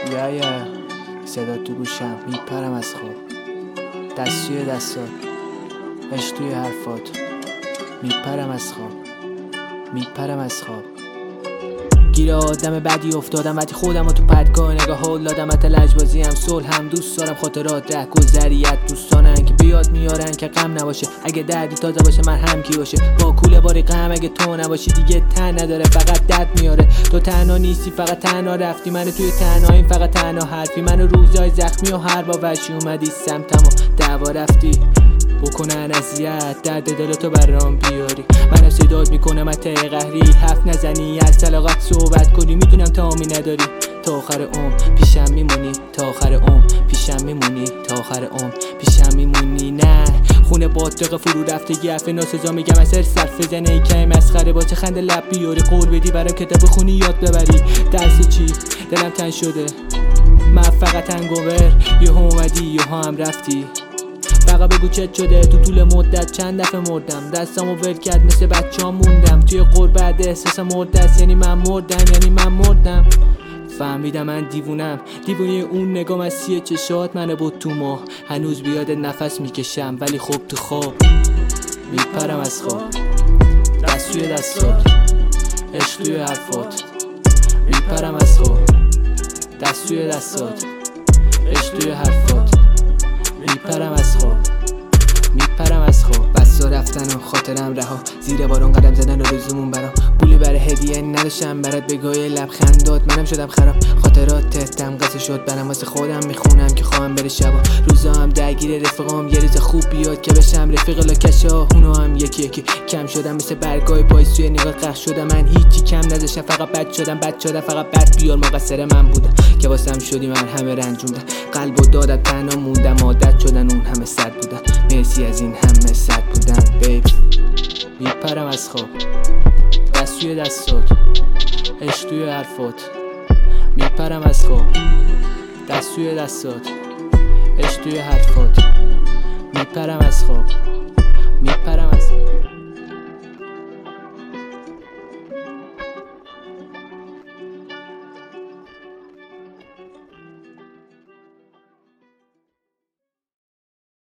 یه صدا تو گوشم، میپرم از خواب. دست توی دستات، عشق توی حرفات. میپرم از خواب، میپرم از خواب. گیر آدم بدی افتادم وقتی خودم رو تو پدگاه نگاه هول دادم. لجبازی هم صلح هم دوست دارم، خاطرات ره گذریت دوستانن که بیاد میارن که غم نباشه. اگه دردی تازه باشه مرهم کی باشه؟ با کوله باری غم اگه تو نباشی دیگه تن نداره، فقط درد میاره. تو تنها نیستی، فقط تنها رفتی. منو توی تنهاییم، فقط تنها حرفی. منو روزای زخمی و هر با وحشی اومدی سمتم و دعوا رفتی بکنن اذیت، درد دلتو برام بیاری. منم صدات میکنم از ته قهری، حرف نزنی از طلاقت صحبت کنی. میدونم تامی نداری، تا آخر عمر پیشم میمونی. تا آخر عمر پیشم میمونی. تا آخر عمر پیشم میمونی. نه خونه باطق فرو رفتگی، حرف ناسزا میگم از هر صرف زنه ای که مسخره. با چه خنده لب بیاری، قول بدی برام کتاب خونی یاد ببری. درس چی؟ دلم تنگ شده، من فقط انگوور. یه اومدی یه هم رفتی، فقط بگو چت شده. تو طول مدت چند دفعه مردم، دستامو ول کرد مثل بچه‌ها موندم. توی غربت احساس مردست، یعنی من مردم. فهمیدم من دیوونم، دیوونه اون نگام از سی چشات منو بود تو ماه. هنوز بیاد نفس میکشم ولی خوب تو خواب. میپرم از خواب، دست توی دستات، عشق توی حرفات. میپرم از خواب، دست توی دستات، عشق توی حرفات. میپرم از خواب، میپرم از خواب. بسا رفتن و خاطرم رها، زیر بارون قدم زدن و روزمون برام. پولی برای هدیه نداشتم برات، بگای لبخندات منم شدم خراب. خاطرات تهتم قصه شد برام، واسه خودم میخونم که خواهم بره شبا. روزا هم درگیر رفیقام، یه روز خوب بیاد که بشم رفیق لاکشا. اونو هم یکی یکی کم شدم، مثل برگای پاییز توی نگاه غرق شدم. من هیچی کم نذاشتم، فقط بد شدم. فقط بد بیار، مقصر من بودم که واسم شدی. من همه رنجوندم، قلبو دادم تنها موندم. عادت شدن اون همه صد بودن، مرسی از این همه صد بودن بیب. میپرم از خواب، دست توی دستات، عشق توی حرفات. میپرم از خواب، دست توی دستات، عشق توی حرفات. میپرم از خواب، میپرم از